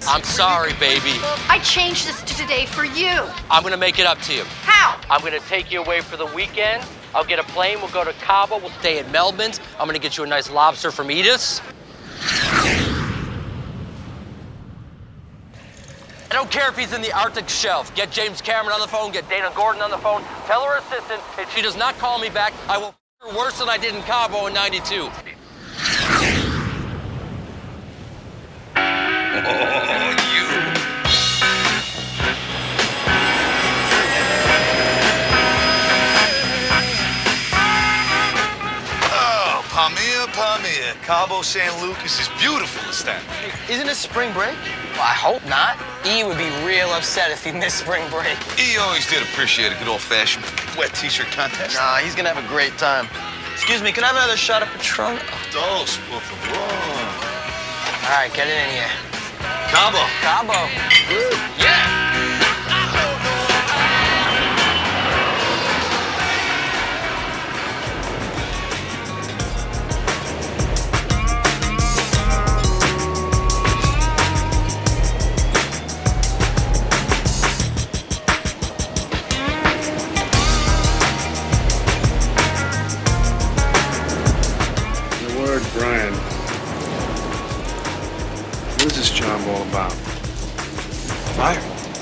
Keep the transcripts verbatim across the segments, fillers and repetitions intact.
I'm sorry, baby. I changed this to today for you. I'm gonna make it up to you. How? I'm gonna take you away for the weekend. I'll get a plane, we'll go to Cabo, we'll stay in Melbourne. I'm gonna get you a nice lobster from Edith's. I don't care if he's in the Arctic shelf. Get James Cameron on the phone, get Dana Gordon on the phone, tell her assistant, if she does not call me back, I will f her worse than I did in Cabo in ninety-two. Oh, you. Oh, Palmyra, Palmyra. Cabo San Lucas is beautiful this time. Isn't it spring break? Well, I hope not. E would be real upset if he missed spring break. E always did appreciate a good old-fashioned wet t-shirt contest. Nah, he's gonna have a great time. Excuse me, can I have another shot of Patron? Dos, por favor. All right, get it in here. Cabo. Cabo. Woo. Yeah. Brian, what is this job all about? Fire?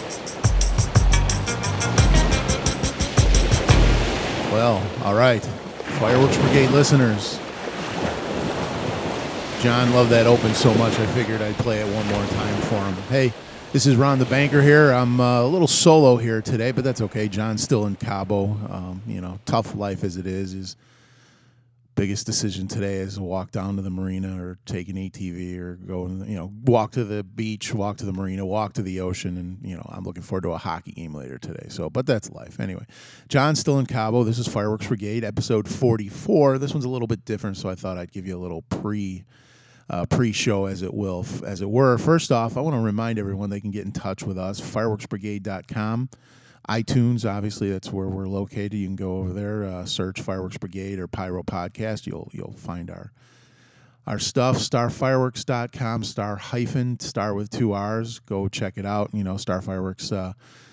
Well, all right. Fireworks Brigade listeners. John loved that open so much I figured I'd play it one more time for him. Hey, this is Ron the Banker here. I'm uh, a little solo here today, but that's okay. John's still in Cabo. Um, you know, tough life as it is, is biggest decision today is to walk down to the marina or take an A T V or go, you know, walk to the beach, walk to the marina, walk to the ocean. And, you know, I'm looking forward to a hockey game later today. So, but that's life. Anyway, John's still in Cabo. This is Fireworks Brigade, episode forty-four. This one's a little bit different, so I thought I'd give you a little pre uh, pre-show, as it will, as it were. First off, I want to remind everyone they can get in touch with us, fireworks brigade dot com. iTunes, obviously, that's where we're located. You can go over there, uh, search Fireworks Brigade or Pyro Podcast. You'll you'll find our our stuff. star fireworks dot com, star hyphen, star with two R's. Go check it out. You know, Star Fireworks uh,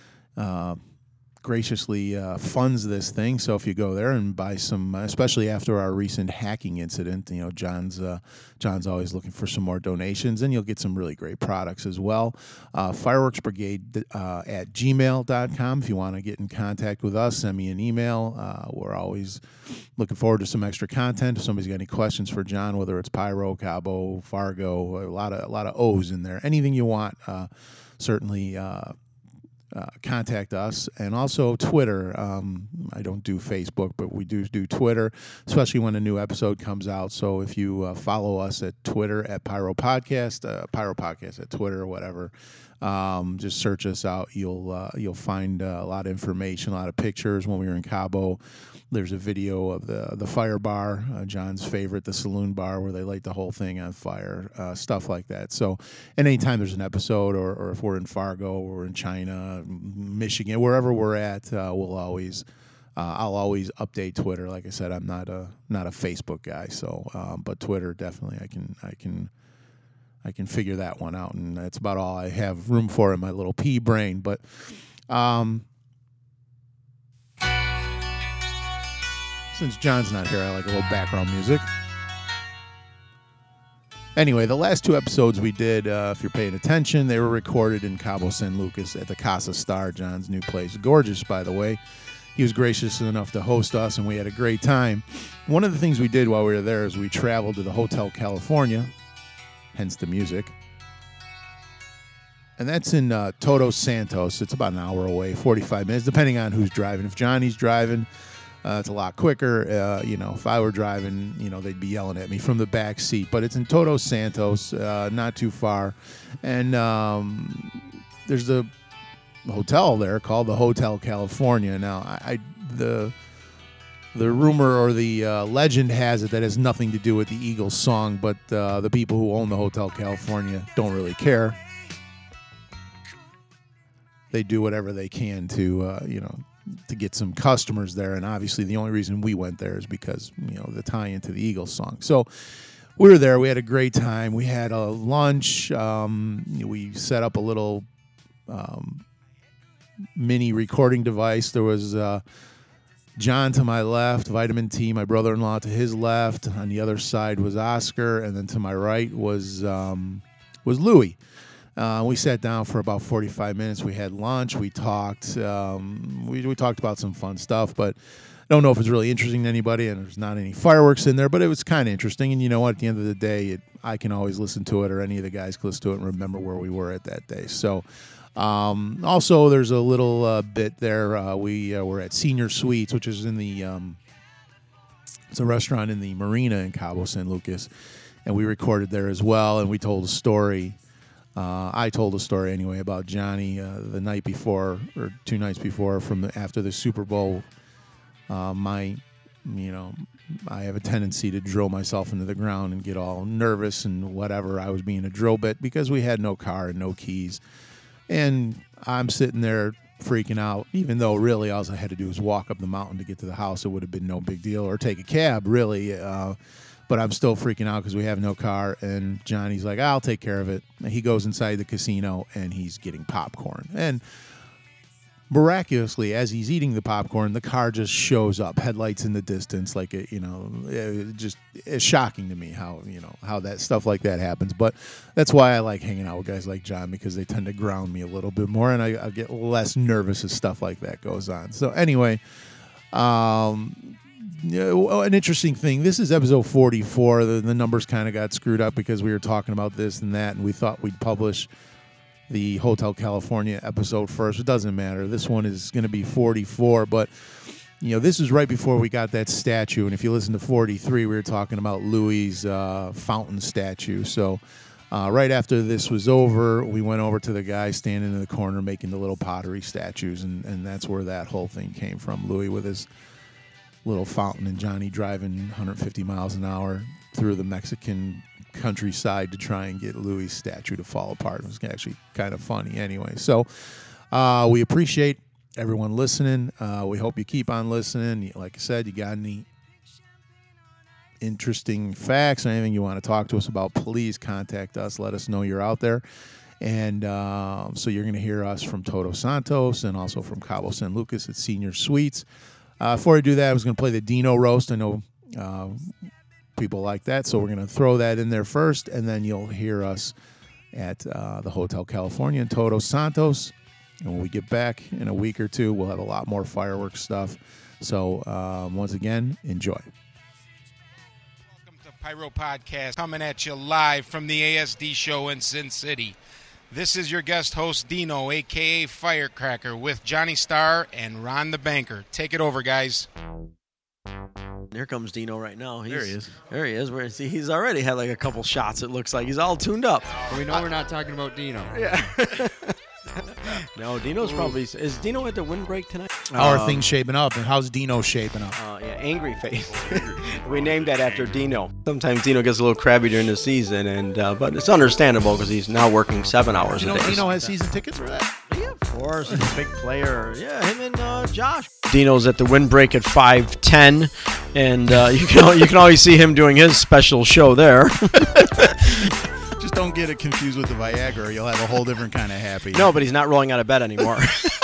uh, graciously uh, funds this thing. So if you go there and buy some, especially after our recent hacking incident, you know, John's uh, John's always looking for some more donations, and you'll get some really great products as well. Uh, Fireworks Brigade uh, at gmail dot com. If you want to get in contact with us, send me an email. Uh, we're always looking forward to some extra content. If somebody's got any questions for John, whether it's Pyro, Cabo, Fargo, a lot of a lot of O's in there. Anything you want, uh, certainly. Uh, Uh, contact us, and also Twitter. Um, I don't do Facebook, but we do do Twitter, especially when a new episode comes out. So if you uh, follow us at Twitter at Pyro Podcast, uh, Pyro Podcast at Twitter or whatever, um, just search us out. You'll uh, you'll find uh, a lot of information, a lot of pictures. When we were in Cabo, there's a video of the the fire bar, uh, John's favorite, the saloon bar, where they light the whole thing on fire, uh, stuff like that. So, and anytime there's an episode, or, or if we're in Fargo, or we're in China, Michigan, wherever we're at, uh, we'll always, uh, I'll always update Twitter. Like I said, I'm not a not a Facebook guy, so um, but Twitter definitely, I can I can I can figure that one out, and that's about all I have room for in my little pea brain. But. Um, Since John's not here, I like a little background music. Anyway, the last two episodes we did, uh, if you're paying attention, they were recorded in Cabo San Lucas at the Casa Star, John's new place. Gorgeous, by the way. He was gracious enough to host us, and we had a great time. One of the things we did while we were there is we traveled to the Hotel California, hence the music. And that's in uh, Todos Santos. It's about an hour away, forty-five minutes, depending on who's driving. If Johnny's driving, Uh, it's a lot quicker. Uh, you know, if I were driving, you know, they'd be yelling at me from the back seat. But it's in Todos Santos, uh, not too far. And um, there's a hotel there called the Hotel California. Now, I, I the the rumor or the uh, legend has it that has nothing to do with the Eagles song, but uh, the people who own the Hotel California don't really care. They do whatever they can to, uh, you know, to get some customers there, and obviously the only reason we went there is because, you know, the tie into the Eagles song. So we were there. We had a great time. We had a lunch. Um, we set up a little um, mini recording device. There was uh, John to my left, Vitamin T, my brother-in-law to his left. On the other side was Oscar, and then to my right was um, was Louie. Uh, we sat down for about forty-five minutes. We had lunch. We talked. Um, we we talked about some fun stuff, but I don't know if it's really interesting to anybody, and there's not any fireworks in there, but it was kind of interesting. And you know what? At the end of the day, it, I can always listen to it, or any of the guys can listen to it and remember where we were at that day. So, um, also, there's a little uh, bit there. Uh, we uh, were at Senior Suites, which is in the um, it's a restaurant in the marina in Cabo San Lucas, and we recorded there as well. And we told a story. Uh, I told a story anyway about Johnny uh, the night before, or two nights before, from the, after the Super Bowl. Uh, my, you know, I have a tendency to drill myself into the ground and get all nervous and whatever. I was being a drill bit because we had no car and no keys. And I'm sitting there freaking out, even though really all I had to do was walk up the mountain to get to the house. It would have been no big deal, or take a cab, really. Uh, but I'm still freaking out because we have no car. And Johnny's like, I'll take care of it. And he goes inside the casino and he's getting popcorn. And miraculously, as he's eating the popcorn, the car just shows up, headlights in the distance, like it, you know, it just it's shocking to me how you know how that stuff like that happens. But that's why I like hanging out with guys like John, because they tend to ground me a little bit more, and I, I get less nervous as stuff like that goes on. So anyway, um, you know, an interesting thing. This is episode forty-four. The, the numbers kind of got screwed up because we were talking about this and that, and we thought we'd publish the Hotel California episode first. It doesn't matter. This one is going to be forty-four, but you know, this is right before we got that statue. And if you listen to forty-three, we were talking about Louis' uh, fountain statue. So uh, right after this was over, we went over to the guy standing in the corner making the little pottery statues, and, and that's where that whole thing came from. Louis with his little fountain, and Johnny driving one hundred fifty miles an hour through the Mexican countryside to try and get Louis' statue to fall apart. It was actually kind of funny anyway. So uh, we appreciate everyone listening. Uh, we hope you keep on listening. Like I said, you got any interesting facts or anything you want to talk to us about, please contact us. Let us know you're out there. And uh, so you're going to hear us from Todos Santos and also from Cabo San Lucas at Senior Suites. Uh, before I do that, I was going to play the Dino Roast. I know uh, people like that, so we're going to throw that in there first, and then you'll hear us at uh, the Hotel California in Todos Santos. And when we get back in a week or two, we'll have a lot more fireworks stuff. So um, once again, enjoy. Welcome to Pyro Podcast, coming at you live from the A S D show in Sin City. This is your guest host, Dino, a k a. Firecracker, with Johnny Starr and Ron the Banker. Take it over, guys. Here comes Dino right now. He's, There he is. There he is. Where is he? He's already had like a couple shots, it looks like. He's all tuned up. We know we're not talking about Dino. Yeah. No, Dino's probably... Is Dino at the windbreak tonight? How are Um, things shaping up, and how's Dino shaping up? Uh, yeah, Angry Face. We named that after Dino. Sometimes Dino gets a little crabby during the season, and uh, but it's understandable because he's now working seven hours You know, a day. Dino has season tickets for that? Yeah, of course. He's a big player. Yeah, him and uh, Josh. Dino's at the windbreak at five ten, and uh, you can al- you can always see him doing his special show there. Just don't get it confused with the Viagra, or you'll have a whole different kind of happy. No, but he's not rolling out of bed anymore.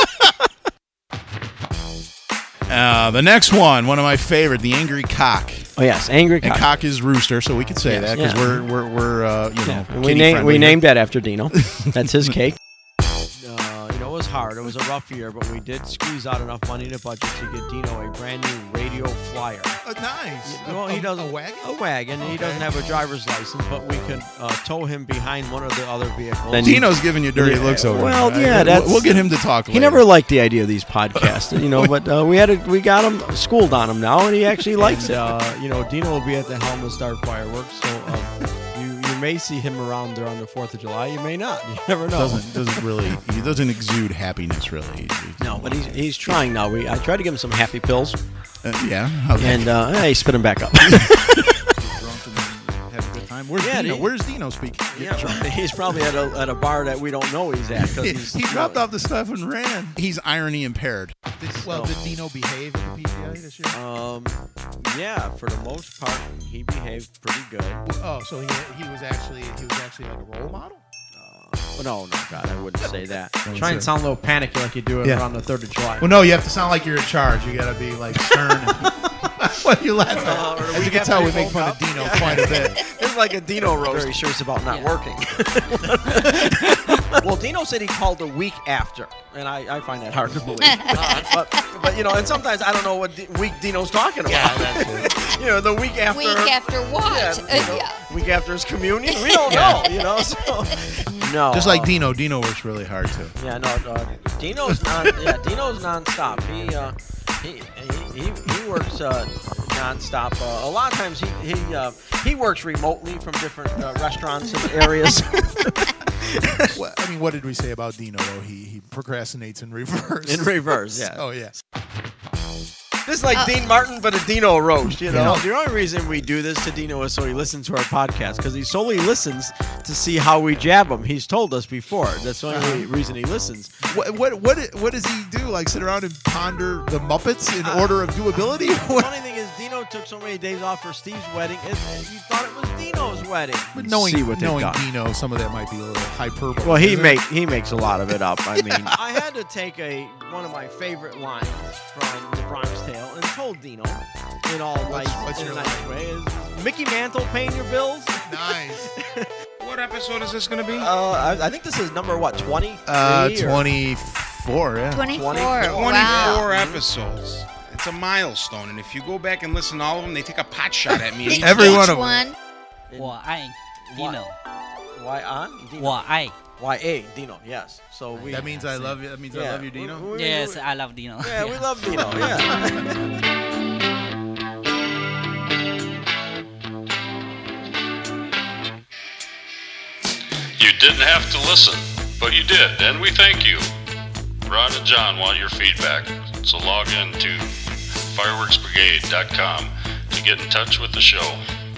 Uh, the next one, one of my favorite, the Angry Cock. Oh yes, Angry And Cock. cock is rooster, so we could say Yes, that because yeah. we're we're we're uh, you know Yeah, and we kitty named friendly we here. named that after Dino. That's his cake. Uh, you know, it was hard. It was a rough year, but we did squeeze out enough money in the budget to get Dino a brand new radio flyer. Uh, nice. Well, he doesn't a wagon. A wagon. He Okay. doesn't have a driver's license, but we could uh, tow him behind one of the other vehicles. Dino's giving you dirty Yeah, looks over well, there. yeah, We'll- that's- we'll get him to talk. He later. never liked the idea of these podcasts, you know, but uh, we had a, we got him schooled on him now, and he actually likes it. Uh, you know, Dino will be at the helm of Star Fireworks, so um, you you may see him around there on the Fourth of July. You may not. You never know. doesn't doesn't really he doesn't exude happy,ness really. He- he- No, but he's he's trying now. We I tried to give him some happy pills, uh, yeah, how's that? and uh, hey, spit him back up. Drunk and have a good time. Where's Yeah, Dino? he- Where's Dino speaking? Yeah, he's probably at a at a bar that we don't know he's at. 'cause He, he's, he dropped off the stuff and ran. He's irony impaired. Did, well, did Dino behave at the P G A this year? Um, yeah, for the most part, he behaved pretty good. Oh, so he he was actually he was actually like a role model? Uh, no, no, God, I wouldn't say that. Try and sound a little panicky like you do it Yeah. around the third of July. Well, no, you have to sound like you're in charge. You got to be like stern. And what are you laughing at? Uh, As you can tell, we make fun of Dino quite a bit. It's like a Dino roast. Very sure it's about not working. Well, Dino said he called a week after, and I, I find that hard to believe. Uh, but, but, you know, and sometimes I don't know what D- week Dino's talking about. Yeah, that's it. You know, the week after. Week after what? Yeah, Uh, you know, yeah. Week after his communion? We don't know, you know, so. No. Just like uh, Dino, Dino works really hard too. Yeah, no, uh, Dino's non. Yeah, Dino's nonstop. He uh, he he he, he works uh, nonstop. Uh, a lot of times he he uh, he works remotely from different uh, restaurants and areas. Well, I mean, what did we say about Dino though? He he procrastinates in reverse. In reverse, yeah. Oh yeah. This is like Uh, Dean Martin, but a Dino roast, you know? Yeah. The only reason we do this to Dino is so he listens to our podcast, because he solely listens to see how we jab him. He's told us before. That's the only reason he listens. What what what what does he do? Like sit around and ponder the Muppets in Uh, order of doability? The funny thing is, Dino took so many days off for Steve's wedding, and and you thought it was Dino's wedding. But knowing See what they've knowing done. Dino, some of that might be a little hyperbole. Well, he isn't it? make he makes a lot of it up. I mean, I had to take a one of my favorite lines from The Bronx Tale and told Dino in all What's- nice, what's in a your nice way. Is Mickey Mantle paying your bills? Nice. What episode is this going to be? Uh, I, I think this is number what twenty? Uh, twenty-four. Yeah. twenty-four. twenty-four. Wow. twenty-four episodes. It's a milestone, and if you go back and listen to all of them, they take a pot shot at me. Every one Which of them. one? 我爱 Dino. Why on? Dino. 我爱 Y A Dino? Yes. So we. That means I love you. That means I Yeah. love you, Dino. We- we- Yes, we- I love Dino. Yeah, we love Dino. Yeah. You didn't have to listen, but you did, and we thank you. Ron and John want your feedback, so log in to fireworks brigade dot com to get in touch with the show.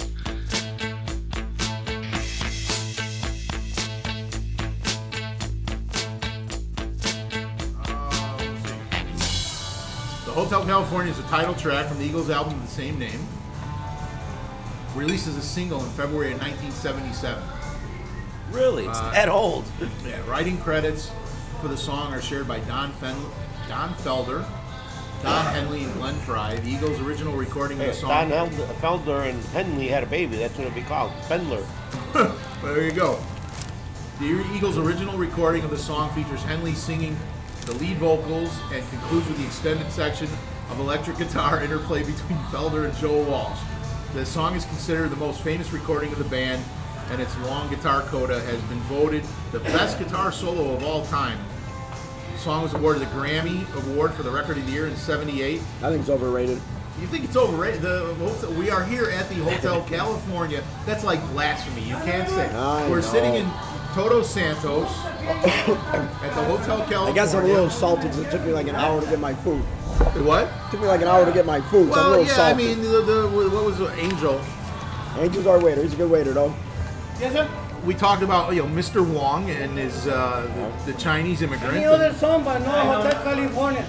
The Hotel California is a title track from the Eagles album of the same name. Released as a single in February of nineteen seventy-seven. Really? It's Uh, that old. Yeah, writing credits for the song are shared by Don Fen- Don Felder, Don Henley, and Glenn Fry. The Eagles' original recording of the song. Don Held- Felder and Henley had a baby. That's what it'd be called. Fendler. Well, there you go. The Eagles' original recording of the song features Henley singing the lead vocals and concludes with the extended section of electric guitar interplay between Felder and Joe Walsh. The song is considered the most famous recording of the band, and its long guitar coda has been voted the best guitar solo of all time. The song was awarded the Grammy Award for the Record of the Year in seventy-eight. I think it's overrated. You think it's overrated? The hotel, we are here at the Hotel California. That's like blasphemy. You can't say. I We're know. sitting in Todos Santos at the Hotel California. I guess I'm a little salty because it took me like an hour to get my food. What? It took me like an hour to get my food, so I'm a Well, little yeah. salty. I mean, the, the what was the Angel? Angel's our waiter. He's a good waiter, though. Yes, sir. We talked about you know Mister Wong and his uh, the, the Chinese immigrant. Any other song, but no Hotel California.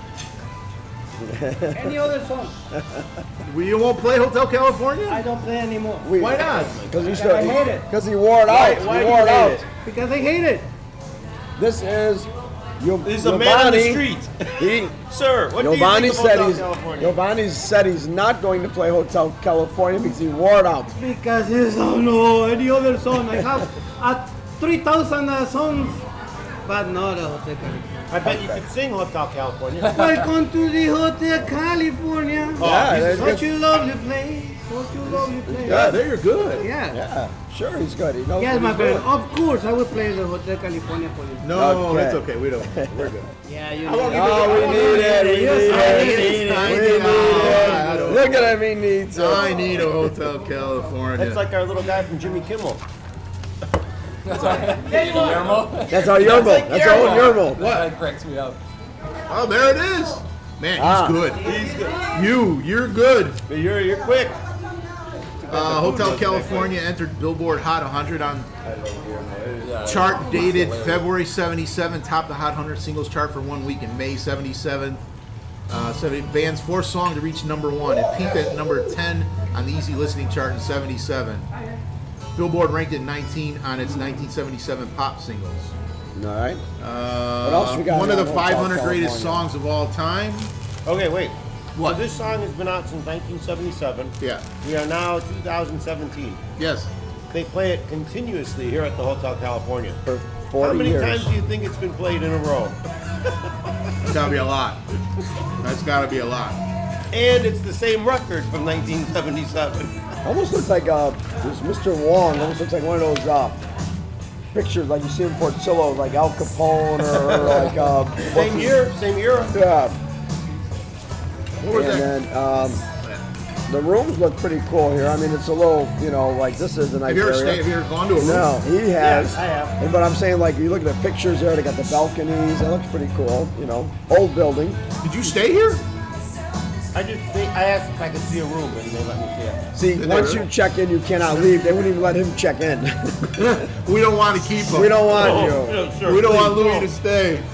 Any other song? We you won't play Hotel California? I don't play anymore. We- Why not? Because he I started. hate it. Because he wore it Why- out. why he do wore you it hate out. it? Because I hate it. This is. Yo- He's a man on the Giovanni. street. He, Sir, what Giovanni do you think said of he's. Hotel California? Giovanni said he's not going to play Hotel California because he wore it out. Because it's oh no, any other song. I have uh, three thousand uh, songs, but not a Hotel California. I bet you could sing Hotel California. Welcome to the Hotel California. Oh, Yeah, It's that's such good. a lovely place. Such a lovely place. Yeah, there you're good. Yeah. Yeah, sure he's good. He knows Yes, what my he's friend. doing. Of course, I will play the Hotel California for you. No, Okay. that's okay. We don't. We're good. Yeah, you I won't know. give Oh, we need it. We need Yes, I it. need it. We need I it. need it. I don't- Look at him. He needs it. I need a Hotel California. That's like our little guy from Jimmy Kimmel. That's our Yermo. That's our own Yermo. What? cracks me up. Oh, there it is. Man, he's Ah. good. He's good. You, you're good. But you're you're quick. Uh, Hotel California entered Billboard Hot one hundred on chart dated February seventy-seven, topped the Hot one hundred singles chart for one week in May seventy-seven. Uh, so the band's fourth song to reach number one. It peaked at number ten on the Easy Listening chart in seventy-seven. Billboard ranked it nineteen on its nineteen seventy-seven pop singles. All right. Uh, What else we got One of now? the Hotel five hundred greatest California. songs of all time. Okay, wait. What? So this song has been out since nineteen seventy-seven. Yeah. We are now two thousand seventeen. Yes. They play it continuously here at the Hotel California. For forty How many years. times do you think it's been played in a row? It's gotta be a lot. That's gotta be a lot. And it's the same record from nineteen seventy-seven. Almost looks like uh, this Mister Wong. Almost looks like one of those uh, pictures like you see in Portillo, like Al Capone or, or like uh, what's Same his- year, same era. Yeah. What was and that? then um, the rooms look pretty cool here. I mean, it's a little, you know, like this is a nice Have you ever area. stayed? Have you ever gone to a room? No, he has. Yes, I have. And- But I'm saying, like, you look at the pictures there. They got the balconies. That looks pretty cool. You know, old building. Did you stay here? I just they, I asked if I could see a room and they let me see it. See, Did they once really? you check in, you cannot leave. They wouldn't even let him check in. We don't want to keep him. We don't want Oh, you. no, sure, We don't please, want Louis no. to stay.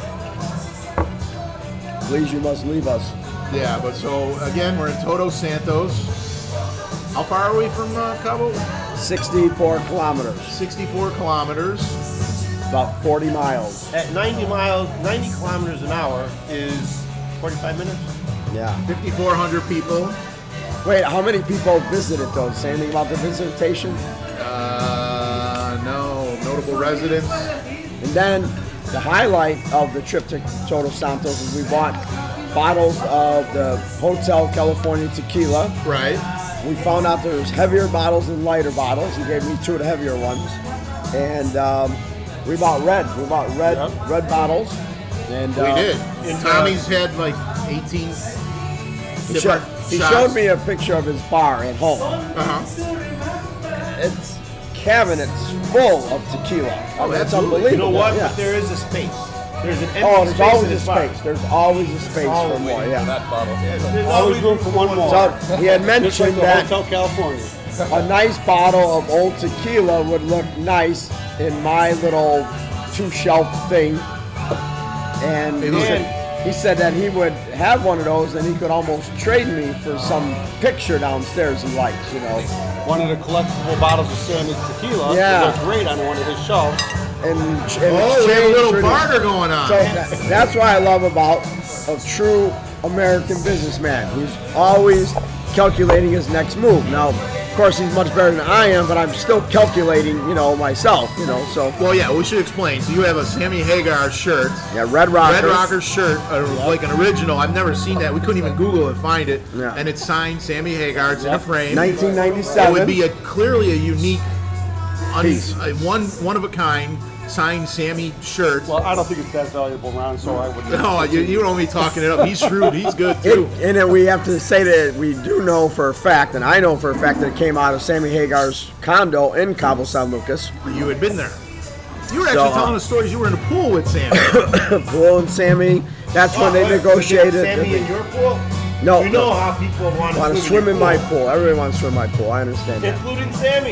Please, you must leave us. Yeah, but so again, we're in Todos Santos. How far are we from uh, Cabo? sixty-four kilometers. sixty-four kilometers. About forty miles. At ninety miles, ninety kilometers an hour is forty-five minutes. Yeah. fifty-four hundred people. Wait, how many people visited though? Say anything about the visitation? Uh, no, notable residents. And then the highlight of the trip to Todos Santos is we bought bottles of the Hotel California tequila. Right. We found out there's heavier bottles and lighter bottles. He gave me two of the heavier ones. And um, we bought red. We bought red Yep. red bottles. And We uh, did. and, Tommy's had like eighteen He, showed, different he shots. showed me a picture of his bar at home. Uh-huh. It's cabinets full of tequila. I mean, it's absolutely. unbelievable. You know what? Yeah. But there is a space. There's an empty Oh, there's space always in a his bar. space. There's always a space Always for more. Yeah. There's Always room for one more. So he had Just like mentioned the that Hotel California. a nice bottle of old tequila would look nice in my little two-shelf thing. And he look said, he said that he would have one of those and he could almost trade me for some picture downstairs he likes, you know. One of the collectible bottles of Sammy's tequila. Yeah. They're great on one of his shelves. And, and Oh, we have a exchange little for the- barter going on. So that, that's what I love about a true American businessman. He's always calculating his next move. Now, of course, he's much better than I am, but I'm still calculating, you know, myself, you know, so. Well, yeah, we should explain. So you have a Sammy Hagar shirt. Yeah, Red Rockers. Red Rockers shirt, uh, like an original. I've never seen that. We couldn't even Google and find it. Yeah. And it's signed Sammy Hagar. It's in a frame. nineteen ninety-seven. It would be a clearly a unique, un, Piece. a one one of a kind signed Sammy shirt. Well, I don't think it's that valuable, Ron, so I wouldn't. No, you, you don't be talking it up. He's shrewd. He's good It, too. and then we have to say that we do know for a fact, and I know for a fact that it came out of Sammy Hagar's condo in Cabo San Lucas. You had been there. You were actually So, uh, telling us stories. You were in a pool with Sammy. Pool and Sammy, that's when they Oh, negotiated. was it Sammy in your pool? No, You know no. how people want to want to swim in my pool. Everybody wants to swim in my pool. I understand that. including Sammy.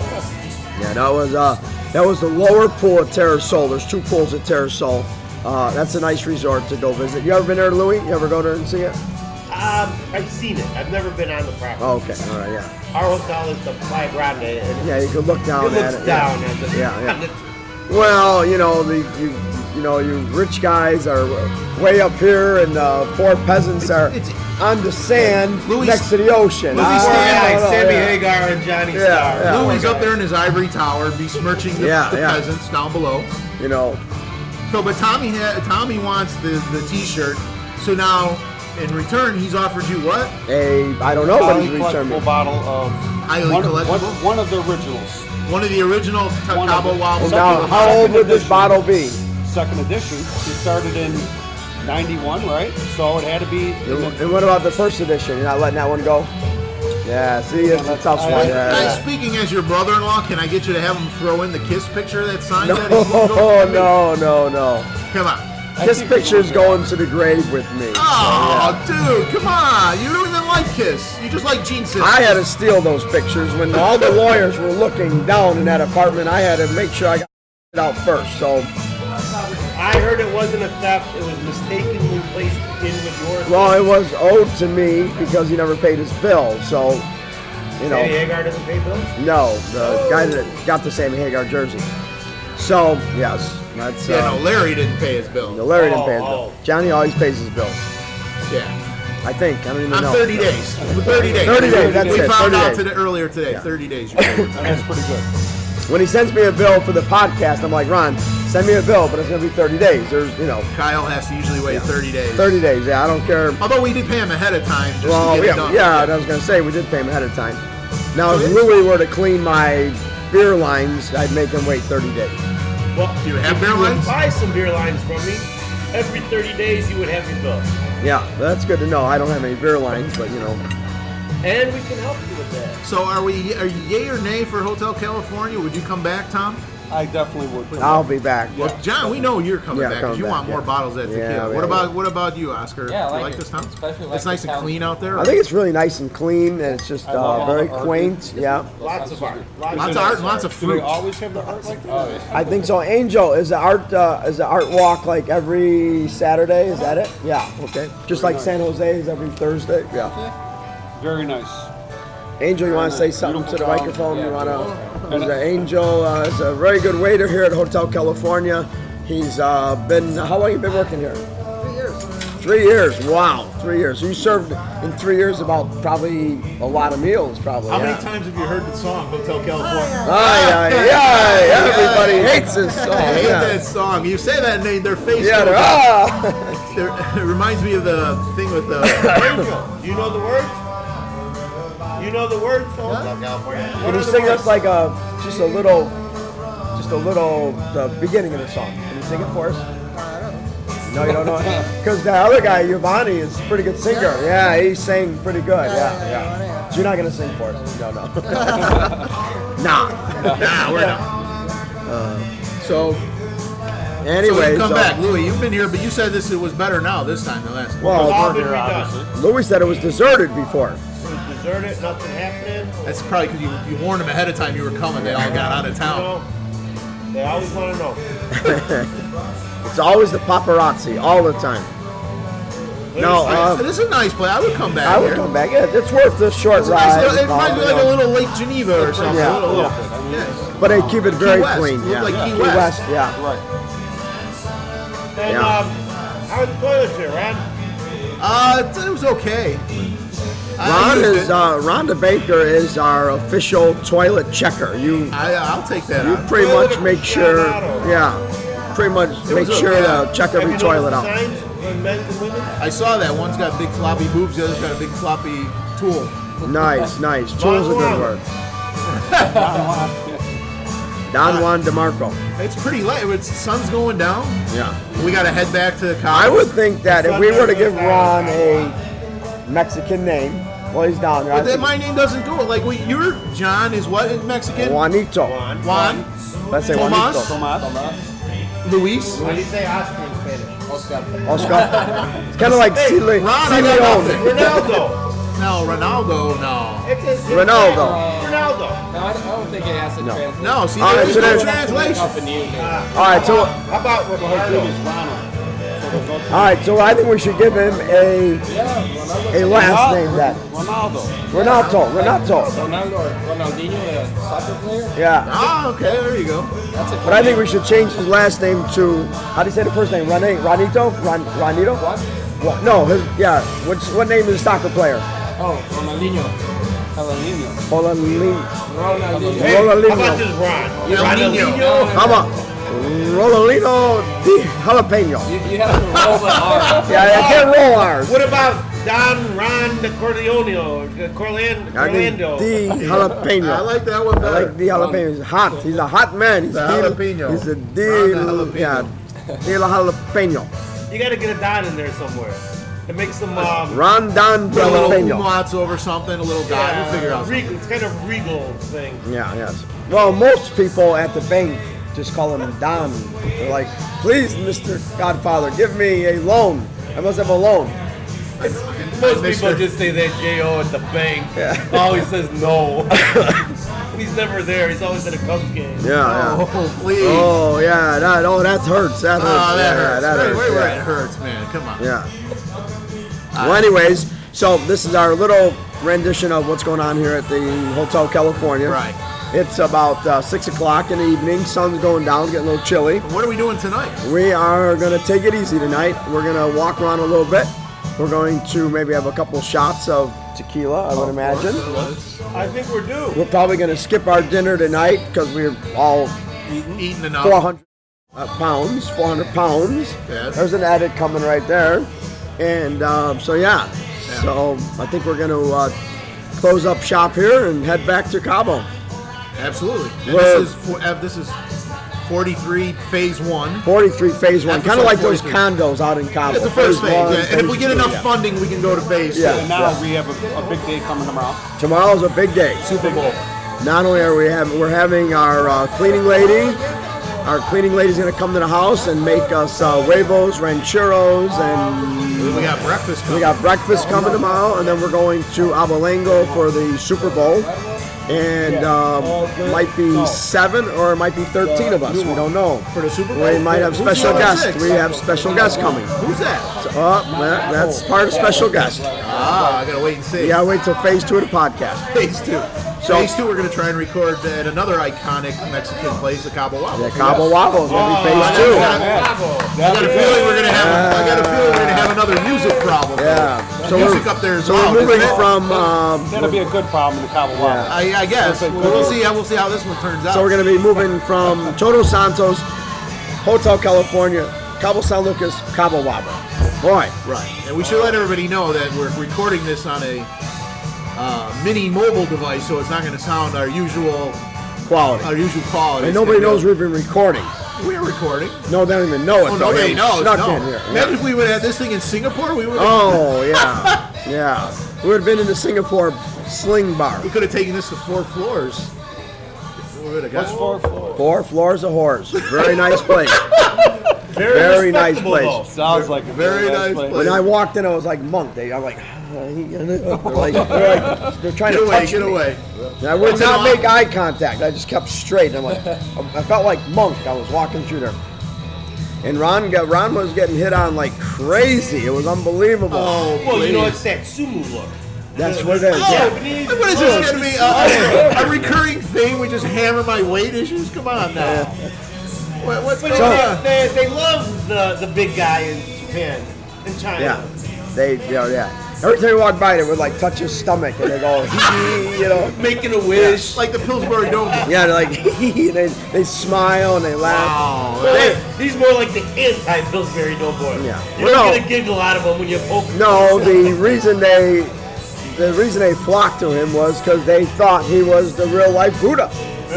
Yeah, that was uh, that was the lower pool at Terrasol. There's two pools at Terrasol. Uh, that's a nice resort to go visit. You ever been there, Louis? You ever go there and see it? Um, I've seen it. I've never been on the property. Oh, okay, all right, yeah. Our hotel is the Playa Grande. And Yeah, you can look down it at looks it. down yeah. at the. Yeah, yeah. on the- Well, you know, the you you know, you rich guys are way up here, and uh, poor peasants are on the sand Louis- next to the ocean. Louis I Stanley, don't know, Sammy yeah. Hagar and Johnny Yeah, Starr. yeah. Louis up there in his ivory tower, besmirching the, Yeah, the yeah. peasants down below. You know, So, but Tommy had, Tommy wants the, the T-shirt. So now, in return, he's offered you what? a I don't know what Highly he's returned me. collectible bottle of Highly one, collectible? one, one of the originals. One of the original t- One of Cabo the- Wabo. And now, Second- how old second would this edition. bottle be? Second edition. It started in ninety-one, right? So it had to be. in the- And what about the first edition? You're not letting that one go? Yeah, see, it's a tough one. Yeah, Guys, yeah. speaking as your brother-in-law, can I get you to have him throw in the Kiss picture that signed No, that? his logo? no, no, no. Come on. This think picture's it was, going to the grave with me. Oh, dude, come on. You don't even like Kiss. You just like Gene Simmons. I had to steal those pictures when all the lawyers were looking down in that apartment. I had to make sure I got it out first. So, I heard it wasn't a theft. It was mistakenly placed in with yours. Well, it was owed to me because he never paid his bill. So, you know. Sammy Hagar doesn't pay bills? No, the guy that got the Sammy Hagar jersey. So, yes, that's. Yeah, uh, no, Larry didn't pay his bill. No, Larry didn't Oh, pay his oh. bill. Johnny always pays his bills. Yeah. I think. I don't even On know. thirty days. thirty days. thirty days, that's we it, found thirty out days. today, earlier today. thirty days. You paid. That's pretty good. When he sends me a bill for the podcast, I'm like, Ron, send me a bill, but it's going to be thirty days. There's, you know. Kyle has to usually wait thirty days. thirty days, yeah, I don't care. Although we did pay him ahead of time just Well, to get yeah, it done. yeah, I was going to say, we did pay him ahead of time. Now, if Louis were to clean my beer lines, I'd make him wait thirty days. Well, Do you have if beer you would lines? buy some beer lines from me, every thirty days you would have your bill. Yeah, that's good to know. I don't have any beer lines, but, you know. And we can help you with that. So are we? Are you yay or nay for Hotel California? Would you come back, Tom? I definitely would. I'll be back. Well, John, we know you're coming Yeah, back because coming you back, want more yeah. bottles at Yeah, Tequila. yeah, what about yeah. what about you, Oscar? Yeah, I you like like it. this, Tom? Especially like It's nice the and town. clean out there. I think it's really nice and clean, and it's just I love uh, all very the art. quaint. Yeah. Lots of art. Lots of art and lots of Do they fruit. always have the art like that? I think so. Angel, is the art uh, is the art walk like every Saturday? Is that it? Yeah. Okay. Just like San Jose is every Thursday. Yeah. Very nice. Angel, you want to say something to the microphone? You want to? There's an Angel uh, is a very good waiter here at Hotel California. He's uh, been how long you been working here? Three years. Three years. Wow. Three years. So you served in three years about probably a lot of meals, probably. How yeah. many times have you heard the song Hotel California? Aye, aye, aye. Everybody hates this song. I hate yeah. that song. You say that and they, their face Yeah, goes they're, up. ah. They're- It reminds me of the thing with the. Angel, do you know the words? You know the words? Hotel California. What Can are you the sing words? us like a just a little, just a little the beginning of the song? Can you sing it for us? No, you don't know it? Because the other guy, Giovanni, is a pretty good singer. Yeah, he sang pretty good. Yeah, yeah. So you're not gonna sing for us? No, no. nah. Nah, we're not. Uh, so, anyway, so you come so- back, Louis. You've been here, but you said this was better now this time than last time. Well, all been redone. Louis said it was deserted before. It was deserted, nothing happening. That's probably because you, you warned them ahead of time you were coming. They all got out of town. You know, they always want to know. It's always the paparazzi, all the time. No, uh, It is a nice place. I would come back I would here. come back. Yeah, it's worth the short It's a nice ride. little- it reminds me you like know. a little Lake Geneva or something. Yeah, a little, yeah. yes. But they keep it very Key West. clean. Look Yeah, like yeah. Key West. Yeah. Right. And Yeah. um, how are the toilets here, Ron? Uh, it, it was okay. I Ron used is it. uh, Rhonda Baker is our official toilet checker. You I, I'll take that. you on. pretty Toilet much make sure, aficionado. yeah, pretty much It make was sure okay. to check Have every you toilet noticed out. the signs for men's and women's? I saw that. One's got big floppy boobs, the other's got a big floppy tool. Nice, nice. Tool's a good word. Don Juan DeMarco. It's pretty late. It's sun's going down. Yeah. We got to head back to the I college. would think that if we were to give Ron a Mexican name, well, he's down there. I But then think my name doesn't go. Like, we, your John is what in Mexican? Juanito. Juan. Let's say Tomas. Juanito. Luis. How do you say Oscar in Spanish? Oscar. Oscar. It's kind of like Hey, Cile- Ron, I got Cileone. nothing. Ronaldo. No, Ronaldo, no. It's his Ronaldo. Ronaldo. No, I don't, I don't think it has to No. translate. No, see, All right, there's so no there's- translation. Up in you, man. All right, so How about Ricardo? all right, so I think we should give him a a last name then. Ronaldo. Ronaldo. Ronaldo. Ronaldo or Ronaldinho, the soccer player. Yeah. Ah, okay, there you go. That's a But I think we should change his last name to how do you say the first name? Rane, Ronito? Ron, Ronito? What? What? No, his, yeah. What's what name is the soccer player? Oh, Ronaldinho. Ronaldinho. Rolalino. Ronaldinho. Hey, how Rolalino. about this Ron? Ronaldinho. Ronaldinho. How about Rolalino de Jalapeno? You, you have to roll the R. Yeah, I can't roll ours. What about Don Ron the Corleone? Corleone? I think Corleando? the jalapeno. I like that one I better. like the jalapeno. He's hot. He's a hot man. He's The del- jalapeno. He's a Ron deal. the Yeah, de la jalapeno. You got to get a Don in there somewhere. It makes them um, Ron Don Put a little jalapeno. umlauts over something, a little dot. yeah, We'll figure out something. regal, it's kind of regal thing. Yeah, yes. Well, most people at the bank just call him Don. They're like, please, Mister Godfather, give me a loan. I must have a loan. Most Mister people just say that J O at the bank. Always says no. he's never there. He's always at a Cubs game. Yeah, yeah. Oh, please. Oh, yeah. That, oh, that hurts. That hurts. Oh, that yeah, hurts. That Wait, hurts. wait, yeah. wait, it hurts, man. Come on. Yeah. Well, anyways, so this is our little rendition of what's going on here at the Hotel California. Right. It's about uh, six o'clock in the evening. Sun's going down, getting a little chilly. What are we doing tonight? We are going to take it easy tonight. We're going to walk around a little bit. We're going to maybe have a couple shots of tequila, I would imagine. I think we're due. We're probably going to skip our dinner tonight because we're all eating enough. four hundred uh, pounds, four hundred pounds. Yes. There's an edit coming right there. And um, so, yeah. yeah. So I think we're going to uh, close up shop here and head back to Cabo. Absolutely. And We're- this is for, uh, this is forty-three phase one. forty-three phase one, kind of Episode like those forty-three. condos out in Cabo. It's the first phase. one, yeah. And if we phase get two, enough yeah. funding, we can go to phase Yeah. two. And now we have a, a big day coming tomorrow. Tomorrow's a big day. Super Bowl. Not only are we having, we're having our uh, cleaning lady. Our cleaning lady's gonna come to the house and make us uh, huevos, rancheros, and We got breakfast coming. we got breakfast coming tomorrow. And then we're going to Abolengo for the Super Bowl. And um, might be seven or it might be thirteen of us. We don't know. For the Super Bowl? We might have Who's special number guests. six? We have special guests coming. Who's that? So, uh, that- that's part of special guest. Ah, I gotta wait and see. You gotta wait till phase two of the podcast. Phase two. So- phase two, we're gonna try and record at another iconic Mexican place, the Cabo Wabo. Yeah, Cabo Wabo is gonna be phase I two. got, I got a feeling we're gonna have. I got a feeling we're gonna have another music problem. Yeah. So So music we're, up there as so well. we're moving isn't it? from. Um, That'll be a good problem in the Cabo Wabo. I, I guess. We'll, we'll see. We'll see how this one turns out. so we're gonna be moving from Todos Santos, Hotel California, Cabo San Lucas, Cabo Wabo. Boy. Right. And we should let everybody know that we're recording this on a uh, mini mobile device, so it's not going to sound our usual Quality. our usual quality. And It's nobody gonna knows be- we've been recording. we're recording. No, they don't even know it. Oh, though. nobody They knows. Snuck No. in here. Imagine if we would have had this thing in Singapore. We would. Oh yeah, yeah. We would have been in the Singapore Sling Bar. We could have taken this to four floors. We would have got What's four floors? Four floors of whores. Very nice place. Very, Very nice respectable, place. though. Sounds like a Very nice place. When I walked in, I was like monk. They, I'm like, they're like, they're like, they're trying Get to away, touch get me. away. And I would It's an not off- make eye contact. I just kept straight. I'm like, I felt like monk. I was walking through there, and Ron got Ron was getting hit on like crazy. It was unbelievable. Oh, Well, you know, please. it's that sumo look. That's what it is. Oh, Yeah. what is this going to be? A, a recurring thing? We just hammer my weight issues? Come on now. What, what's But going they, on? they, they love the, the big guy in Japan, in China. Yeah, they, you know, yeah. Every time you walk by, they would like touch his stomach and they go, hee, you know. Making a wish. Like the Pillsbury Dome. Yeah, they're like, hee, and they, they smile and they laugh. Wow. Well, he's more like the anti-Pillsbury Doughboy. Yeah. You Well, don't no. get a giggle out of him when you poke him. No, the reason they, the reason they flocked to him was because they thought he was the real life Buddha.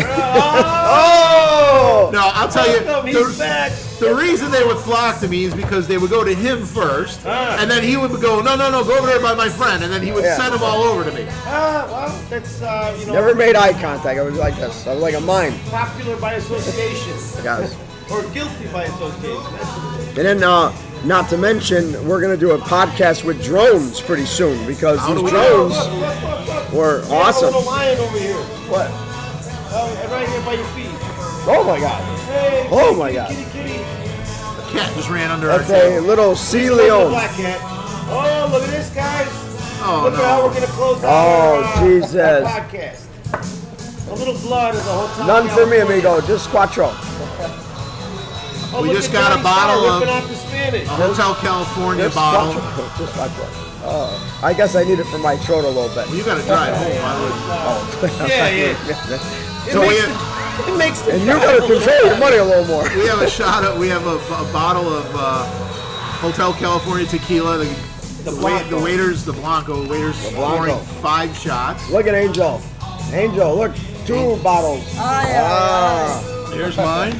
Oh! No, I'll tell you. Welcome, The, he's back. the reason they would flock to me is because they would go to him first, Ah. and then he would go, no, no, no, go over there by my friend, and then he would Yeah. send them all over to me. Ah, well, that's, uh, you know, Never made eye contact. I was like this. I was like a mime. popular by association. Guys. Or guilty by association. That's what it is. And then, uh, not to mention, we're going to do a podcast with drones pretty soon because How do these we drones know? Look, look, look, look. were We have a little awesome. lion over here. What? Oh, right here by your feet. Oh my God. Hey, Oh kitty, my kitty, God. Kitty, kitty. The cat just ran under That's our a table. little sea This one's a leon. black cat. Oh, look at this, guys. Oh, look no. at how we're going to close out Oh, our, uh, Jesus. our podcast. A little blood is a hotel. None for me, California. amigo. Just quattro. Oh, We look just at got a Johnny bottle Star of- ripping out the Spanish. A Hotel California Just bottle. quattro. Just quattro. Oh, I guess I need it for my throat a little bit. Well, you got to drive home. I would. Oh. Yeah, yeah. It So makes we the, have, it makes the And you drive gotta a little control your better. money a little more. we have a shot of. We have a, a bottle of uh, Hotel California tequila. The, the, wait, the waiters, the Blanco waiters, Blanco. pouring five shots. Look at Angel. Angel, look, two bottles. Ah. Here's mine.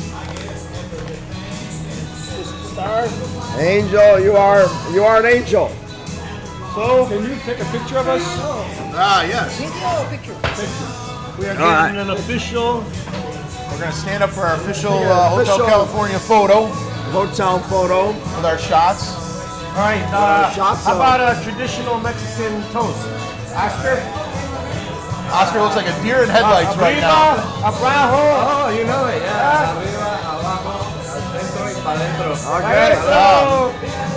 Star. Angel, you are you are an angel. So, Can you take a picture of us? Ah, yes. we are getting All right. an official. We're gonna stand up for our official Yeah, uh, Hotel official- California photo Hotel photo. with our shots. All right, uh, Shots how of- about a traditional Mexican toast? Oscar? Oscar looks like a deer in headlights right now. Abajo. Oh, you know it, yeah. Arriba, abajo, al centro y para adentro. Okay. Um,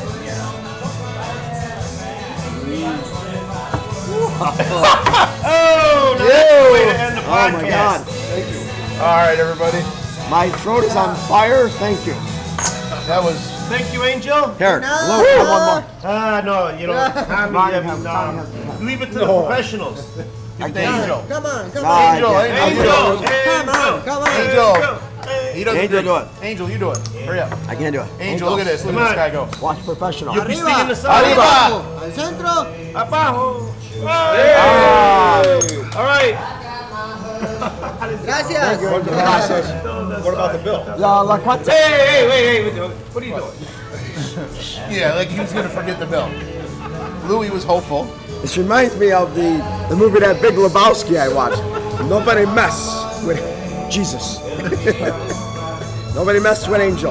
Oh, no, that's the way to end the Oh podcast. my God. Thank you. all right, everybody. My throat is on fire. Thank you. That was. Thank you, Angel. Here, Lou, have one more. Ah, no, you know, Tommy, Ronnie, um, have- Tommy has- leave it to No. the professionals. Give it to Angel. Come on, come No, on. I Angel, can't. Angel, Angel, Angel. Come on, come on. Angel. He doesn't Angel, drink. do it. Angel, you do it. Hurry up. I can't do it. Angel, look at this. Look Come at this on. guy go. Watch professional. You'll be Arriba. singing the song. Arriba. Al centro. Abajo. Ah. All right. Gracias. Gracias. What about the bill? La, la cuenta. Hey, hey, wait, wait, wait. What are you doing? Yeah, like he was gonna forget the bill. Louis was hopeful. This reminds me of the, the movie that Big Lebowski I watched. Nobody mess with Jesus. Nobody mess with Angel.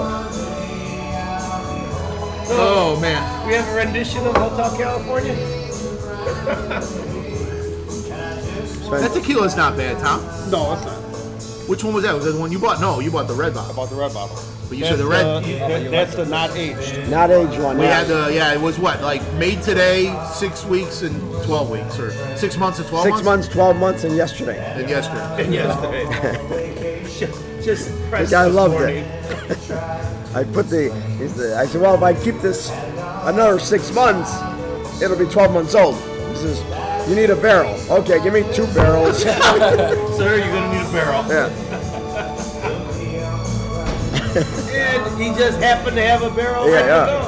Oh man. We have a rendition of Hotel California. That tequila's not bad, Tom. No, it's not. Which one was that? Was that the one you bought? No, you bought the red bottle. I bought the red bottle. But you said the red. Uh, that- that's the not aged. Not age one. We yeah. had the yeah. It was what like made today, six weeks and twelve weeks, or six months and twelve Six months. months, twelve months, and yesterday. And yesterday. And yesterday. just, just press The guy this loved morning. it. I put the, he's the. I said, well, if I keep this another six months, it'll be twelve months old. He says, you need a barrel. Okay, give me two barrels. Sir, you're gonna need a barrel. Yeah. And he just happened to have a barrel. Yeah, ready to yeah.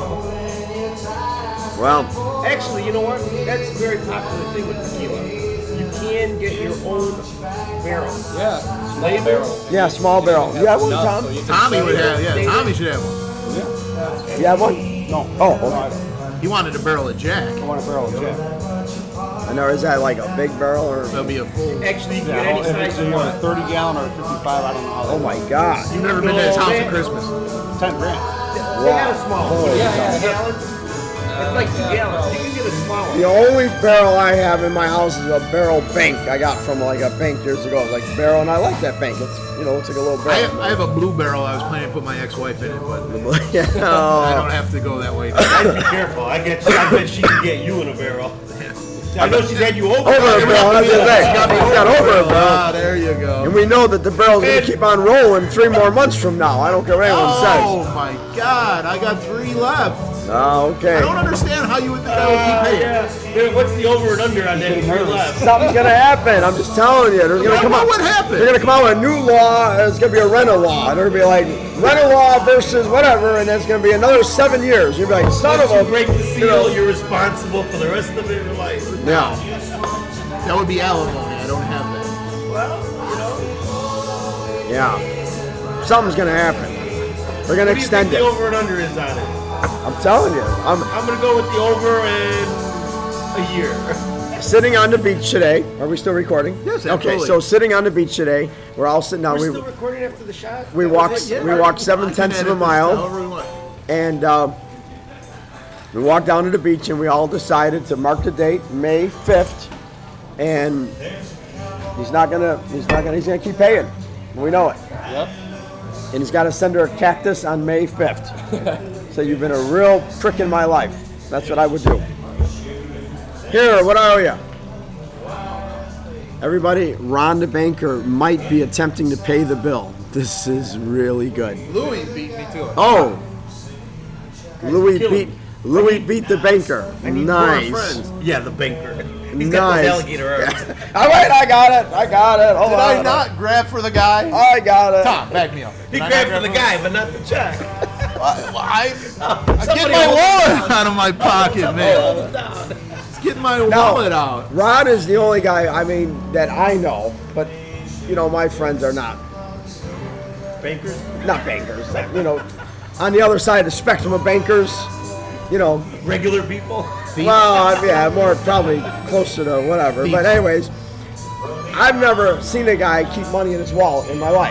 go. Well, Actually, you know what? That's a very popular thing with tequila. You can get your own barrel. Yeah. Label. yeah, small barrel. You have one, Tom? Tommy would have. Yeah, Tommy should have one. You have one? No. Oh, okay. He wanted a barrel of Jack. I want a barrel of Jack. I know, is that like a big barrel or? That'll be a full. Actually, you can Yeah, get any if size it's you a want. thirty gallon or fifty-five, I don't know how that Oh my God. You've never been to his house at Christmas. works. ten grand. They got a small one. Holy Yeah, cow. two gallons. It's like two gallons. You can get a small one. The only barrel I have in my house is a barrel bank I got from like a bank years ago. It was like barrel, and I like that bank. It's, you know, it's like a little I barrel. have, I have a blue barrel. I was planning to put my ex-wife in it, but yeah, I don't have to go that way. I'd be careful. I get. I bet she can get you in a barrel. I know she's had you over. Over a barrel, that's the thing. Got me He's got over over a Ah, barrel. there you go. And we know that the barrel's going to keep on rolling three more months from now. I don't care what anyone Oh says. my God! I got three left. Oh, okay. I don't understand how you would think I would Uh, keep paying. yeah. Yeah, what's the over and under on that? Three left. Something's going to happen. I'm just telling you. There's going What- to come what out. would happen? They're going to come out with a new law. It's going to be a rental law. And they're going to be like rental law versus whatever, and that's going to be another seven years. You'll be like, son Once of you a. break the you seal, know. you're responsible for the rest of your life. Yeah. That would be alimony. I don't have that. Well, you know. Yeah. Something's going to happen. They're going to What do you extend think it. the over and under is on it? I'm telling you. I'm I'm gonna go with the over in a year. sitting on the beach today. Are we still recording? Yes, Okay, absolutely. so sitting on the beach today. We're all sitting down. We're We still recording after the shot. we That was walked it? Yeah. we walked seven I can tenths of a edit this mile, however we want. and uh, we walked down to the beach, and we all decided to mark the date, May fifth, and he's not gonna he's not gonna he's gonna keep paying. We know it. Yep. And he's got to send her a cactus on May fifth. So you've been a real prick in my life. That's what I would do. Here, what are you? Everybody, Ron the banker might be attempting to pay the bill. This is really good. Louis beat me to it. Oh, Louis kill beat him. Louis beat the banker. I need Nice. more friends. Yeah, the banker. He's got Nice. those alligator arms. All right, I got it. I got it. Hold Did on. I not grab for the guy? I got it. Tom, back me up. He Did I grabbed not for the grab guy, but not the check. I, I get Somebody my hold wallet out of my pocket, man. Hold him down. Let's get my Now, wallet out. Ron is the only guy, I mean, that I know, but, you know, my friends are not, Bankers? not bankers. You know, on the other side of the spectrum of bankers, you know, Regular people? well, yeah, more probably closer to whatever. But anyways, I've never seen a guy keep money in his wallet in my life.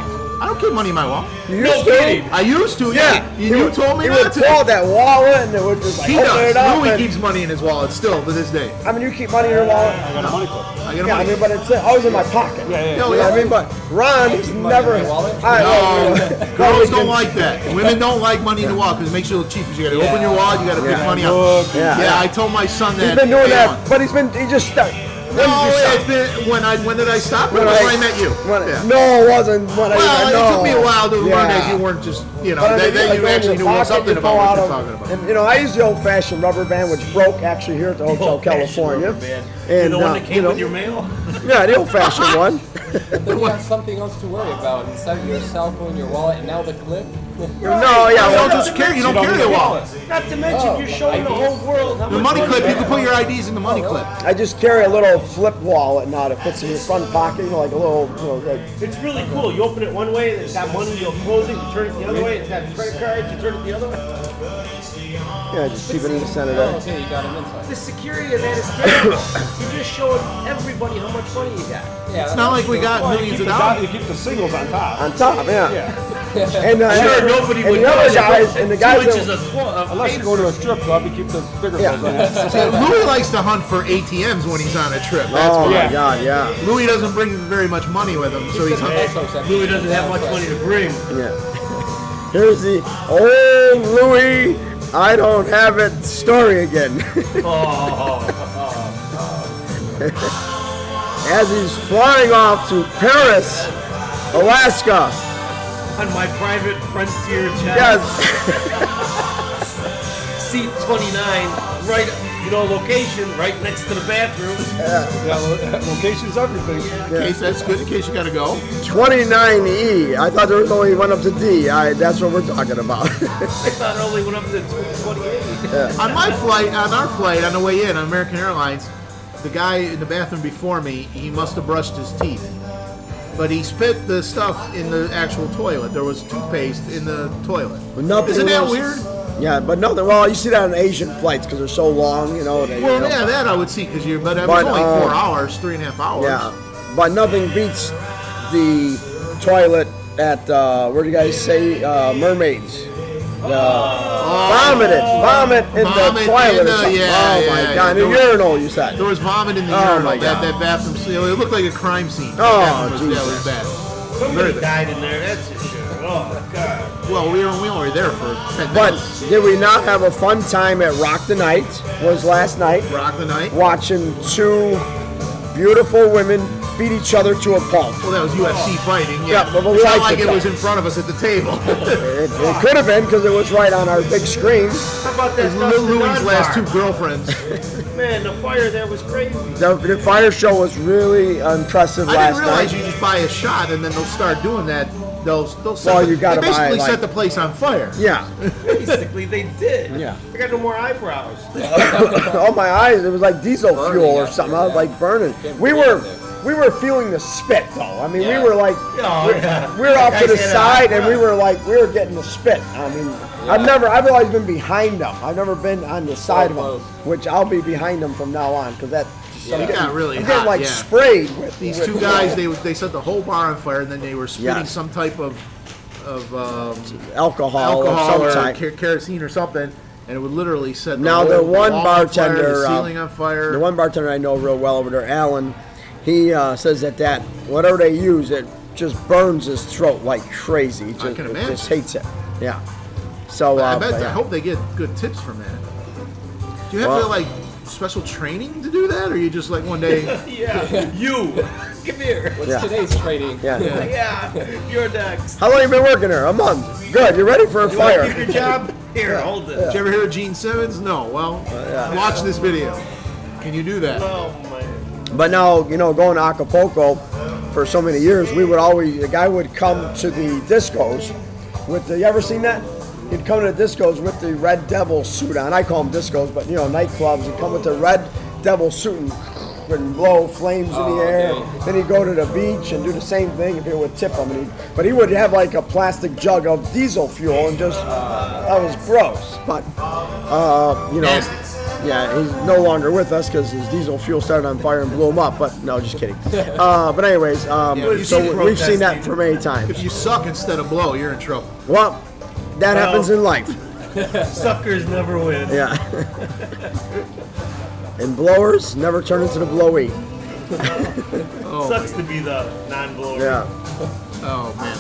I don't keep money in my wallet. You used to? I used to, yeah. Yeah. You, He you would- told me he not would to. pull out that wallet and it would just like He open does. it up. Louis and- keeps money in his wallet still to this day. I mean, you keep money in your wallet. I got a money clip. I get a Yeah, I money. mean, but it's always in my pocket. Yeah, yeah. You know what I mean? But Ron is never. I, No, I- girls I- don't like that. Women don't like money in the wallet because it makes you look cheap. Because you got to open your wallet, you got to pick Yeah. money out. Look, Yeah. yeah. I told my son that. He's been doing day that, one. but he's been. He just stuck. When No, did you stop? it's been when I when did I stop? When When, I- I met you. when- Yeah. No, it wasn't. When I, Well, no. it took me a while to learn Yeah. that you weren't just you know But I that, mean, that like, you go in actually your knew pocket, something you about pull what out you're of- talking about. And you know, I use the old-fashioned rubber band, which broke actually here at the Hotel California. And the one uh, that came you know, with your mail? Yeah, the old-fashioned one. Then you have something else to worry about instead of your cell phone, your wallet, and now the clip. No, yeah, You well, don't just carry. You don't carry a wallet. Not to mention, Oh, you're showing the whole world how The much money clip. You you can put your I Ds in the money clip. I just carry a little flip wallet now that fits in your front pocket, you know, like a little, you know, like. It's really cool. You open it one way, and it's got money. You'll close it. You turn it the other way. It's got credit cards. You turn it the other way. Yeah, just keep it in the center Oh, there. okay, you got him inside. The security of that is terrible. You're just showing everybody how much money you got. Yeah, It's not like we got Well, you millions keep, of the, dollars. you keep the singles on top. On top, yeah. Yeah. And, uh, Sure, and, nobody and would the other know. guys, and the guys Two inches that, of, tw- of Unless you go to a strip club, you keep the bigger Yeah. bills on. See, Louis likes to hunt for A T Ms when he's on a trip. That's oh why. my God, yeah. Louis doesn't bring very much money with him, so he's hunting. Louis doesn't have much money to bring. Yeah. Here's the old Louis, I don't have it story again. Oh, As he's flying off to Paris, Alaska. on my private frontier jet. Yes. Seat twenty-nine, right, you know, location, right next to the bathroom. Yeah, lo- location's everything. In case that's good, in case you gotta go. twenty-nine E. I thought there was only one up to D. I, that's what we're talking about. I thought it only went up to twenty-eight. On my flight, on our flight, on the way in on American Airlines, the guy in the bathroom before me, he must have brushed his teeth. But he spit the stuff in the actual toilet. There was toothpaste in the toilet. But nothing Isn't that was- weird? Yeah, but nothing. Well, you see that on Asian flights because they're so long, you know. They, Well, you know, yeah, that I would see because you. But it was But, only uh, four hours, three and a half hours. Yeah, but nothing beats the toilet at uh, where do you guys say uh, mermaids? Uh, vomited, vomit in Vomit the toilet in or the- something. yeah, oh yeah, my yeah. God, There the was- urinal you said. There was vomit in the Oh, urinal. my That, God. that bathroom, you know, it looked like a crime scene. That Oh, bathroom was, that Jesus. was bad. Somebody Very bad. died in there, that's for sure. Oh, God. Well, we were, we only were there for ten But minutes. did we not have a fun time at Rock the Night? Was last night Rock the night. watching two beautiful women beat each other to a pulp. Well, that was U F C fighting. Yeah, Yeah, but we it's not liked like it, it though. was in front of us at the table. It, it could have been because it was right on our big screen. How about that It was Dustin Lil Louie's last Dunbar? two girlfriends. Man, the fire there was crazy. The, the fire show was really impressive I last didn't realize night. you just buy a shot and then they'll start doing that. They'll they'll set Well, the, you gotta they basically buy, set like- the place on fire. Yeah. Basically, they did. Yeah. I got no more eyebrows. Oh my eyes! It was like diesel fuel or something. I was like burning. We were, we were feeling the spit though. I mean, Yeah. we were like, Oh, we, yeah. we were off to the Guys had an side, and we eyebrow. were like, we were getting the spit. I mean, I've never, I've always been behind them. I've never been on the side of them, which I'll be behind them from now on because that. Yeah, it got really I'm getting hot, like yeah. sprayed with These with- two guys, they they set the whole bar on fire, and then they were spitting Yes. some type of of um, alcohol, alcohol of or some type. ker- kerosene or something, and it would literally set the Now whole the one wall on fire, bartender, the uh, ceiling on fire. the one bartender I know real well over there, Alan, he uh, says that that whatever they use, it just burns his throat like crazy. He just, can it imagine. just hates it. Yeah. So uh, I bet. but I yeah. hope they get good tips from that. Do you have Well- to like special training to do that, or you just like one day? Yeah, you. Come here. What's Yeah. today's training? Yeah. Yeah, you're next. How long you been working here? A month. Good. You're ready for a You want to fire. keep your job? Here, hold this. Did you ever hear of Gene Simmons? No. Well, watch this video. Can you do that? Oh, man. But now, you know, going to Acapulco for so many years, we would always, the guy would come to the discos with the, you ever seen that? He'd come to the discos with the Red Devil suit on. I call them discos, but, you know, nightclubs. He'd come with the Red Devil suit and, and blow flames in Oh, the air. okay. Then he'd go to the beach and do the same thing if it would tip him. And he'd, but he would have like a plastic jug of diesel fuel and just, that was gross. But, uh, you know, Yeah, he's no longer with us because his diesel fuel started on fire and blew him up. But no, just kidding. Uh, but anyways, um, Yeah, you so see we've seen that protesting. for many times. If you suck instead of blow, you're in trouble. Well, that Well- happens in life. Suckers never win. Yeah. And blowers never turn into the blowy. Sucks to be the non-blower. Yeah. Oh man.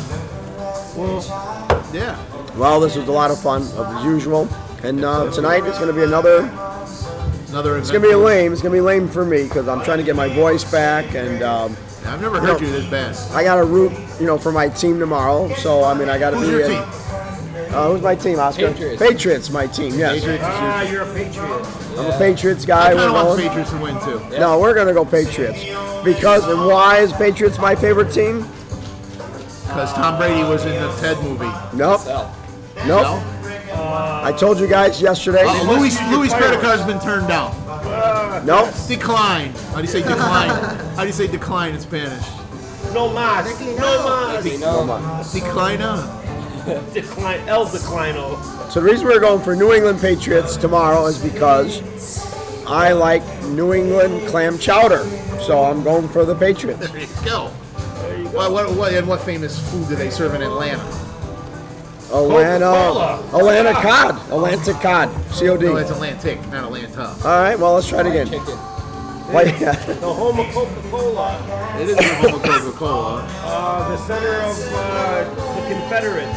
Well, yeah. Well, this was a lot of fun, as usual. And uh, tonight is going to be another. Another. It's going to be a lame. It's going to be lame for me because I'm trying to get my voice back, and um, I've never you heard know, you this bad. I got to root, you know, for my team tomorrow. So I mean, I got to Who's be. your at- team? Uh, who's my team, Oscar? Patriots. Patriots, my team. Yes. Ah, you're a Patriot. I'm a Patriots guy. I kind We're of want the going- Patriots to win too. No, we're going to go Patriots because and why is Patriots my favorite team? Because Tom Brady was in the Ted movie. Nope. Nope. I told you guys yesterday. Uh, Louis Louis' credit card's been turned down. Nope. Decline. How do you say decline? How do you say decline in Spanish? No mas. No mas. No mas. Decline on. Decline. El Declino. So the reason we're going for New England Patriots tomorrow is because I like New England clam chowder. So I'm going for the Patriots. There you go. What, what, what, and what famous food do they serve in Atlanta? Atlanta. Coca-Cola. Atlanta cod. Atlanta cod. C O D. No, it's Atlantic, not Atlanta. All right, well, let's try it again. Wait, yeah. The home of Coca-Cola. It is the home of Coca-Cola. Uh, the center of uh, the Confederates.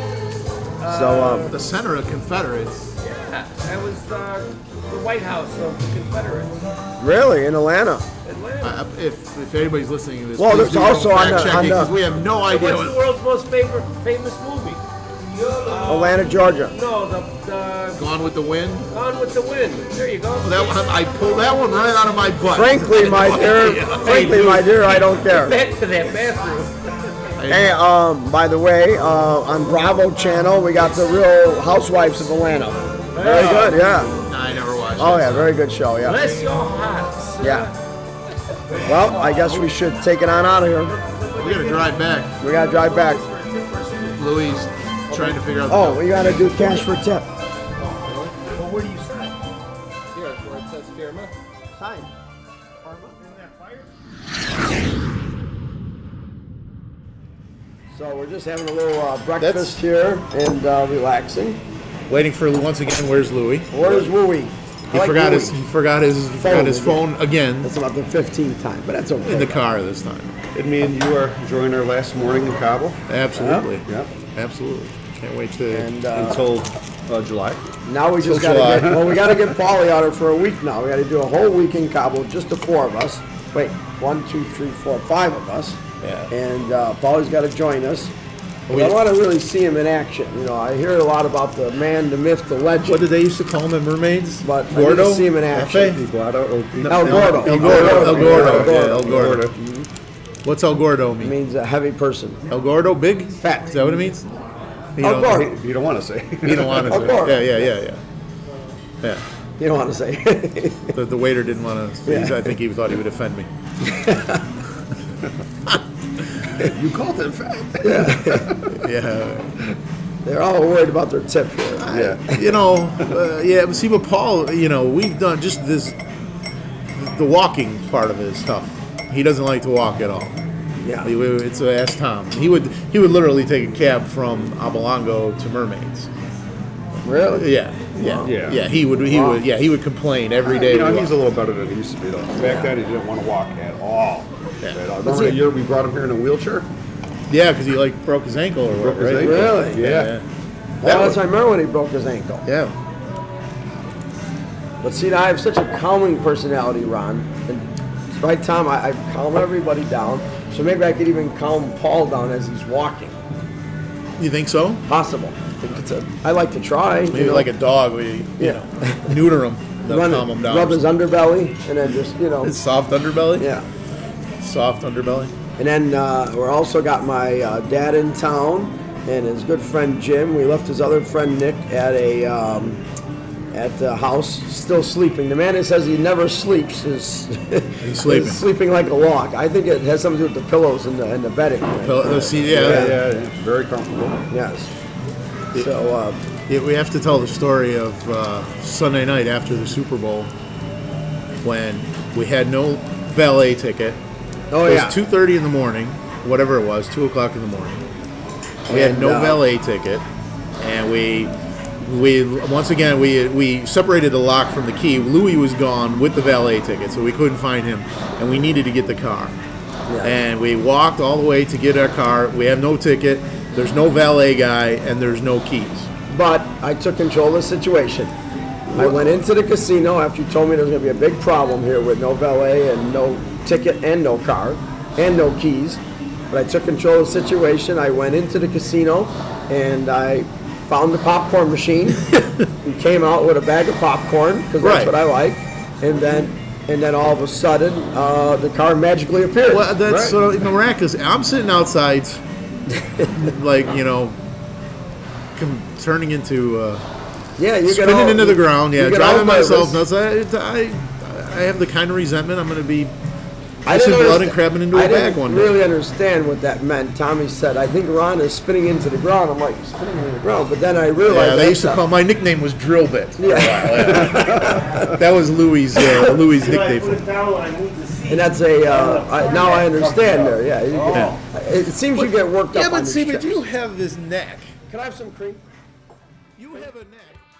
So, um, the center of Confederates. Yeah, that was uh, the White House of the Confederates. Really? In Atlanta? Atlanta. Uh, if, if anybody's listening to this, Well, please there's do your own also on fact the- checking, on the- 'cause we have no idea. What's the What, world's most favorite famous movie? Atlanta, Georgia. No, the, the Gone with the Wind. Gone with the Wind. There you go. Well, that one, I pulled that one right out of my butt. Frankly, my dear, frankly, my dear, I don't care. Get back to that bathroom. Hey, um, by the way, uh, on Bravo Channel, we got the Real Housewives of Atlanta. Very good, yeah. No, I never watched Oh it. yeah, very good show, yeah. Bless your hearts. Yeah. Well, I guess we should take it on out of here. We gotta drive back. We gotta drive back. Louis trying to figure out. Oh, we gotta do cash for tip. Well, where do you sign? Here, where it says firma. Sign. Isn't that fire? So we're just having a little uh, breakfast here and uh, relaxing. Waiting for once again. Where's Louis? Where's Wooey? He forgot his. He forgot his. He forgot his again. phone again. That's about the fifteenth time, but that's okay. In the car this time. And me and you are enjoying our last morning in Cabo. Absolutely. Yep. Absolutely. Can't wait to And, uh, Until uh, July. Now we just Till gotta July. get, well, we gotta get Paulie out of for a week now. We gotta do a whole week in Cabo, just the four of us. Wait, one, two, three, four, five of us. Yeah. And uh, Paulie's gotta join us. We- I want to really see him in action. You know, I hear a lot about the man, the myth, the legend. What did they used to call him in Mermaids? But I need Gordo? to see him in action. Efe? Iguana or El Gordo. El Gordo. El Gordo. Yeah, El Gordo. Gordo. What's El Gordo It mean? means a heavy person. El Gordo, big? Fat. Is that what it means? You El don't- Gordo. You don't want to say. You don't want to El say. Gordo. Yeah, yeah, yeah, yeah. Yeah. You don't want to say. The, the waiter didn't want to. Yeah. I think he thought he would offend me. You called him fat. Yeah. They're all worried about their tip here. Yeah. You know, uh, yeah, but see, but Paul, you know, we've done just this, the walking part of his stuff. He doesn't like to walk at all. Yeah. He- It's a ask Tom. He would he would literally take a cab from Abelango to Mermaids. Really? Yeah. Yeah. Yeah. Yeah. He would he Wow. would yeah he would complain every day. You know, to he's walk. a little better than he used to be, though. Back then, he didn't want to walk at all. Yeah. At all. Remember the year we brought him here in a wheelchair? Yeah, because he like broke his ankle or Broke what, his right? ankle. Really? Yeah. Yeah. Well, That that's I remember when he broke his ankle. Yeah. But see, I have such a calming personality, Ron. And right, Tom, I, I calm everybody down. So maybe I could even calm Paul down as he's walking. You think so? Possible. I think it's a. I like to try. Maybe you know, like a dog, we you Yeah. know neuter him, they'll run, calm him down. rub his underbelly, and then just you know. His soft underbelly. Yeah. Soft underbelly. And then uh, we're also got my uh, dad in town and his good friend Jim. We left his other friend Nick at a um, at the house, still sleeping. The man that says he never sleeps is, He's sleeping. is sleeping like a log. I think it has something to do with the pillows and the, and the bedding. Pillow- the seat, yeah. Yeah, yeah, yeah. Very comfortable. Yes. So, uh, Yeah, we have to tell the story of uh, Sunday night after the Super Bowl when we had no valet ticket. Oh, it yeah. was two thirty in the morning, whatever it was, two o'clock in the morning. We had And, no uh, valet ticket, and we we once again we we separated the lock from the key. Louis was gone with the valet ticket, so we couldn't find him, and we needed to get the car. Yeah. And we walked all the way to get our car. We have no ticket. There's no valet guy, and there's no keys. But I took control of the situation. I went into the casino after you told me there was going to be a big problem here with no valet and no ticket and no car and no keys. But I took control of the situation. I went into the casino and I found the popcorn machine and came out with a bag of popcorn because that's Right. what I like. And then and then all of a sudden uh, the car magically appeared. Well, that's Right. sort of miraculous. I'm sitting outside, like, you know, com- turning into, uh, yeah, you get spinning all- into the ground. you Yeah, get driving all myself nervous. nuts. I, I, I have the kind of resentment. I'm going to be I pissing didn't blood understand- and crabbing into I a bag didn't one day. really understand what that meant. Tommy said, I think Ron is spinning into the ground. I'm like, spinning into the ground. But then I realized Yeah, they that's used to a- call my nickname was Drill Bit. for a Yeah. while, yeah. That was Louis' uh, Louis' nickname. Put it down when I moved the seat. And that's a, uh, I, now I understand there, yeah. You Yeah. get- It seems you get worked Yeah, up on but these see, but trips. you have this neck. Can I have some cream? You have a neck.